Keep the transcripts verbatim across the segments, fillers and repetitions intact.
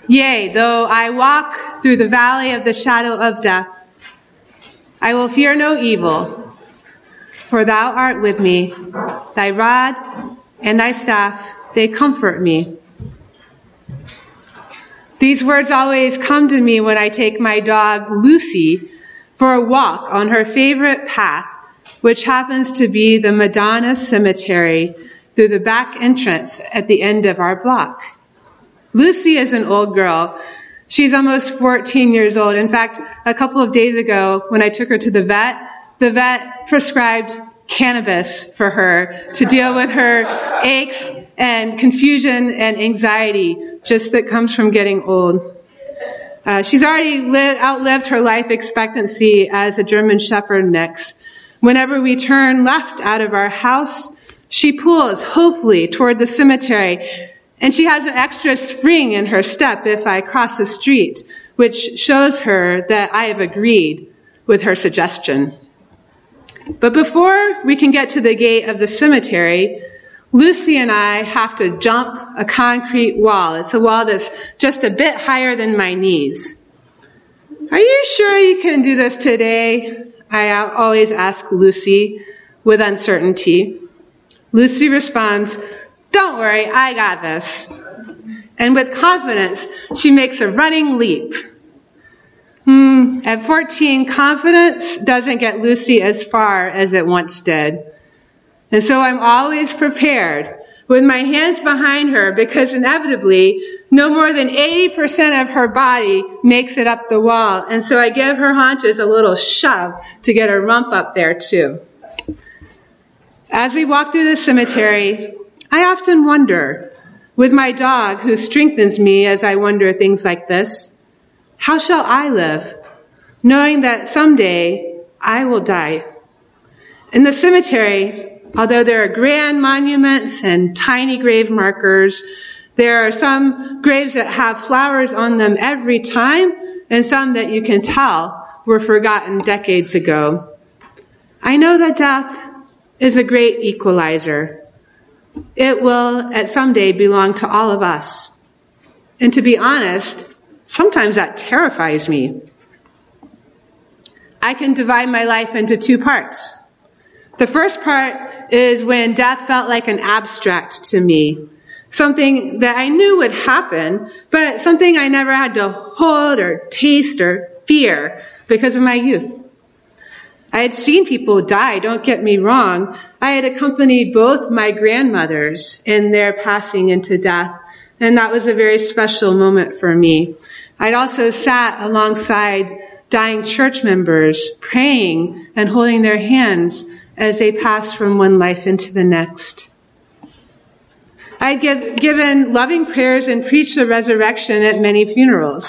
Yea, though I walk through the valley of the shadow of death, I will fear no evil, for thou art with me. Thy rod and thy staff, they comfort me. These words always come to me when I take my dog, Lucy, for a walk on her favorite path, which happens to be the Madonna Cemetery through the back entrance at the end of our block. Lucy is an old girl. She's almost fourteen years old. In fact, a couple of days ago, when I took her to the vet, the vet prescribed cannabis for her to deal with her aches and confusion and anxiety just that comes from getting old. Uh, she's already li- outlived her life expectancy as a German Shepherd mix. Whenever we turn left out of our house, she pulls hopefully toward the cemetery, and she has an extra spring in her step if I cross the street, which shows her that I have agreed with her suggestion. But before we can get to the gate of the cemetery, Lucy and I have to jump a concrete wall. It's a wall that's just a bit higher than my knees. Are you sure you can do this today? I always ask Lucy with uncertainty. Lucy responds, "Don't worry, I got this." And with confidence, she makes a running leap. Hmm, at fourteen, confidence doesn't get Lucy as far as it once did. And so I'm always prepared with my hands behind her because inevitably no more than eighty percent of her body makes it up the wall. And so I give her haunches a little shove to get her rump up there too. As we walk through the cemetery, I often wonder, with my dog who strengthens me as I wonder things like this, how shall I live, knowing that someday I will die? In the cemetery, although there are grand monuments and tiny grave markers, there are some graves that have flowers on them every time, and some that you can tell were forgotten decades ago. I know that death is a great equalizer. It will at some day belong to all of us. And to be honest, sometimes that terrifies me. I can divide my life into two parts. The first part is when death felt like an abstract to me, something that I knew would happen, but something I never had to hold or taste or fear because of my youth. I had seen people die, don't get me wrong. I had accompanied both my grandmothers in their passing into death, and that was a very special moment for me. I'd also sat alongside dying church members, praying and holding their hands as they passed from one life into the next. I'd give, given loving prayers and preached the resurrection at many funerals.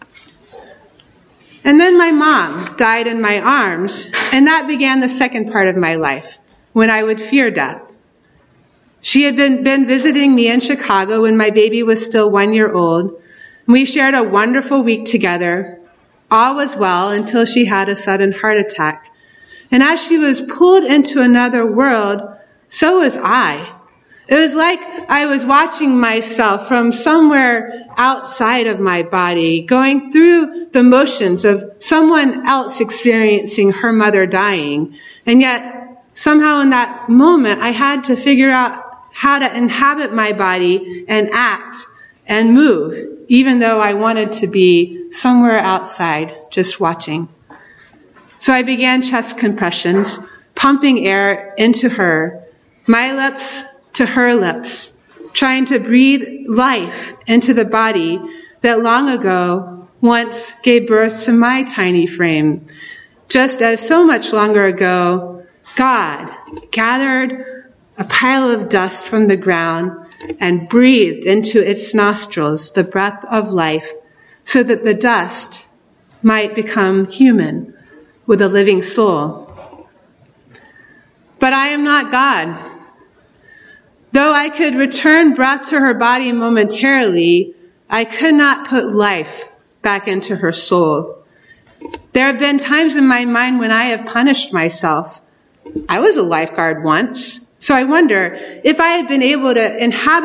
And then my mom died in my arms, and that began the second part of my life, when I would fear death. She had been, been visiting me in Chicago when my baby was still one year old, and we shared a wonderful week together. All was well until she had a sudden heart attack. And as she was pulled into another world, so was I. It was like I was watching myself from somewhere outside of my body, going through the motions of someone else experiencing her mother dying. And yet, somehow in that moment, I had to figure out how to inhabit my body and act and move, even though I wanted to be somewhere outside, just watching. So I began chest compressions, pumping air into her, my lips to her lips, trying to breathe life into the body that long ago once gave birth to my tiny frame, just as so much longer ago, God gathered a pile of dust from the ground and breathed into its nostrils the breath of life so that the dust might become human with a living soul. But I am not God. Though I could return breath to her body momentarily, I could not put life back into her soul. There have been times in my mind when I have punished myself. I was a lifeguard once, so I wonder if I had been able to inhabit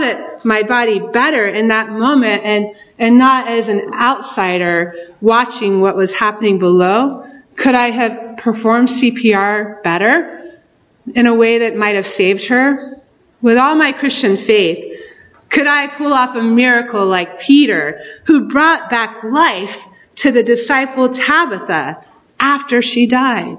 my body better in that moment and, and not as an outsider watching what was happening below? Could I have performed C P R better in a way that might have saved her? With all my Christian faith, could I pull off a miracle like Peter, who brought back life to the disciple Tabitha after she died?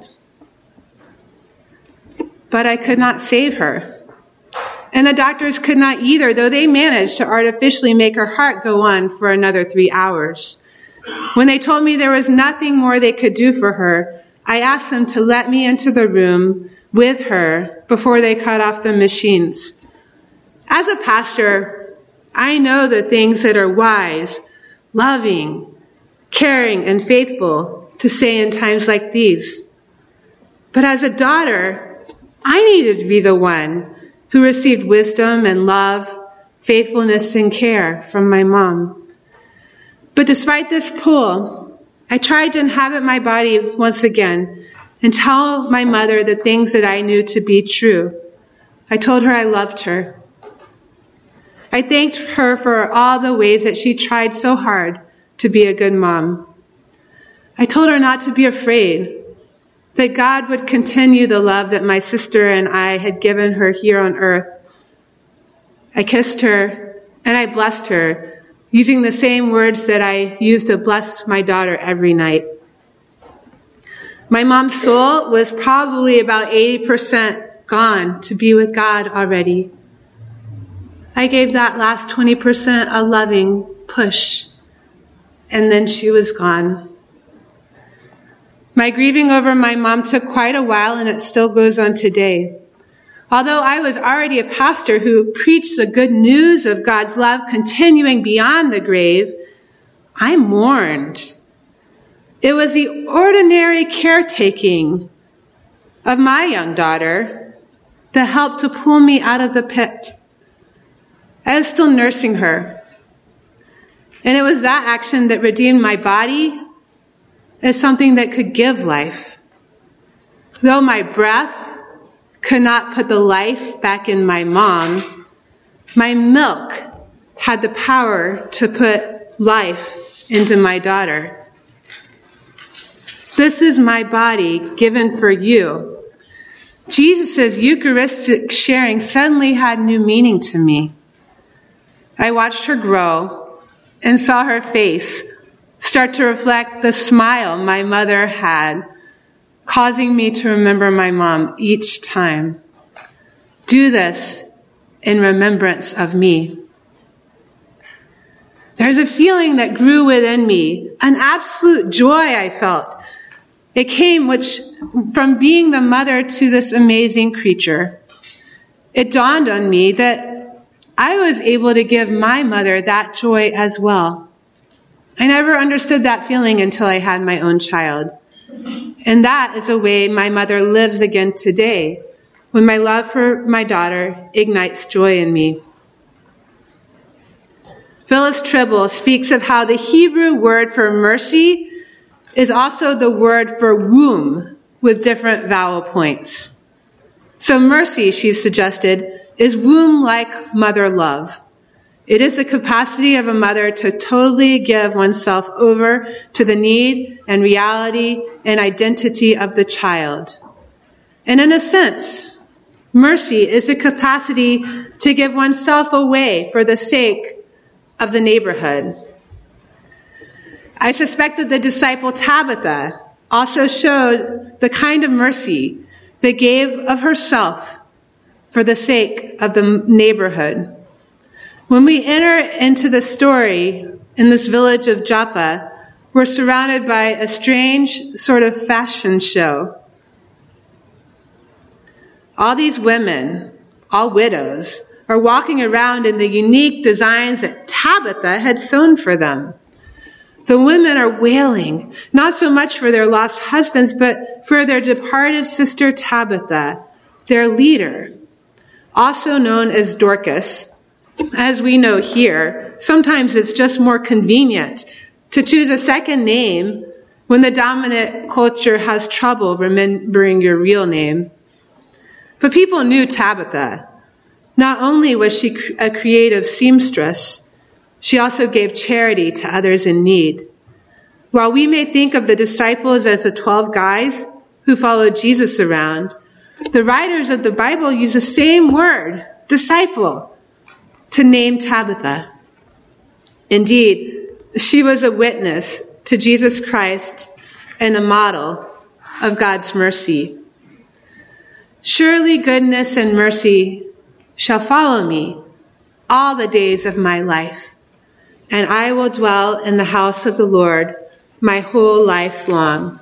But I could not save her. And the doctors could not either, though they managed to artificially make her heart go on for another three hours. When they told me there was nothing more they could do for her, I asked them to let me into the room with her before they cut off the machines. As a pastor, I know the things that are wise, loving, caring, and faithful to say in times like these. But as a daughter, I needed to be the one who received wisdom and love, faithfulness and care from my mom. But despite this pull, I tried to inhabit my body once again and tell my mother the things that I knew to be true. I told her I loved her. I thanked her for all the ways that she tried so hard to be a good mom. I told her not to be afraid, that God would continue the love that my sister and I had given her here on earth. I kissed her and I blessed her, using the same words that I used to bless my daughter every night. My mom's soul was probably about eighty percent gone to be with God already. I gave that last twenty percent a loving push, and then she was gone. My grieving over my mom took quite a while, and it still goes on today. Although I was already a pastor who preached the good news of God's love continuing beyond the grave, I mourned. It was the ordinary caretaking of my young daughter that helped to pull me out of the pit. I was still nursing her. And it was that action that redeemed my body as something that could give life. Though my breath could not put the life back in my mom, my milk had the power to put life into my daughter. This is my body given for you. Jesus' Eucharistic sharing suddenly had new meaning to me. I watched her grow and saw her face start to reflect the smile my mother had, causing me to remember my mom each time. Do this in remembrance of me. There's a feeling that grew within me, an absolute joy I felt. It came which from being the mother to this amazing creature. It dawned on me that I was able to give my mother that joy as well. I never understood that feeling until I had my own child. And that is a way my mother lives again today, when my love for my daughter ignites joy in me. Phyllis Tribble speaks of how the Hebrew word for mercy is also the word for womb with different vowel points. So mercy, she suggested, is womb-like mother love. It is the capacity of a mother to totally give oneself over to the need and reality and identity of the child. And in a sense, mercy is the capacity to give oneself away for the sake of the neighborhood. I suspect that the disciple Tabitha also showed the kind of mercy that gave of herself for the sake of the neighborhood. When we enter into the story in this village of Joppa, we're surrounded by a strange sort of fashion show. All these women, all widows, are walking around in the unique designs that Tabitha had sewn for them. The women are wailing, not so much for their lost husbands, but for their departed sister Tabitha, their leader, also known as Dorcas. As we know here, sometimes it's just more convenient to choose a second name when the dominant culture has trouble remembering your real name. But people knew Tabitha. Not only was she a creative seamstress, she also gave charity to others in need. While we may think of the disciples as the twelve guys who followed Jesus around, the writers of the Bible use the same word, disciple, to name Tabitha. Indeed, she was a witness to Jesus Christ and a model of God's mercy. Surely goodness and mercy shall follow me all the days of my life, and I will dwell in the house of the Lord my whole life long.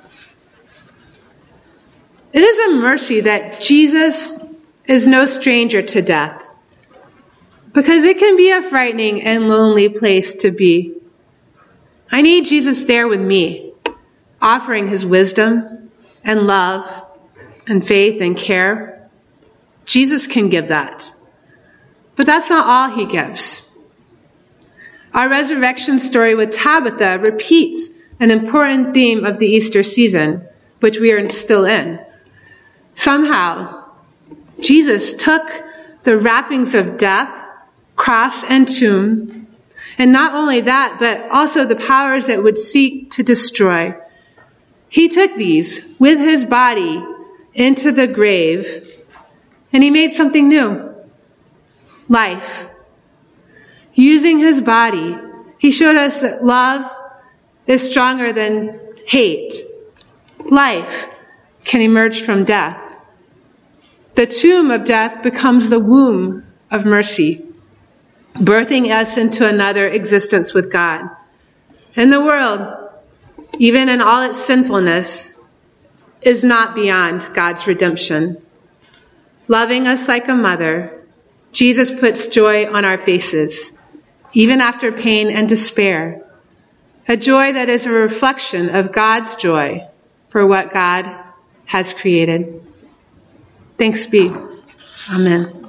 It is a mercy that Jesus is no stranger to death, because it can be a frightening and lonely place to be. I need Jesus there with me, offering his wisdom and love and faith and care. Jesus can give that. But that's not all he gives. Our resurrection story with Tabitha repeats an important theme of the Easter season, which we are still in. Somehow, Jesus took the wrappings of death, cross, and tomb, and not only that, but also the powers that would seek to destroy. He took these with his body into the grave, and he made something new. Life. Using his body, he showed us that love is stronger than hate. Life can emerge from death. The tomb of death becomes the womb of mercy, birthing us into another existence with God. And the world, even in all its sinfulness, is not beyond God's redemption. Loving us like a mother, Jesus puts joy on our faces, even after pain and despair, a joy that is a reflection of God's joy for what God has created. Thanks be. Amen.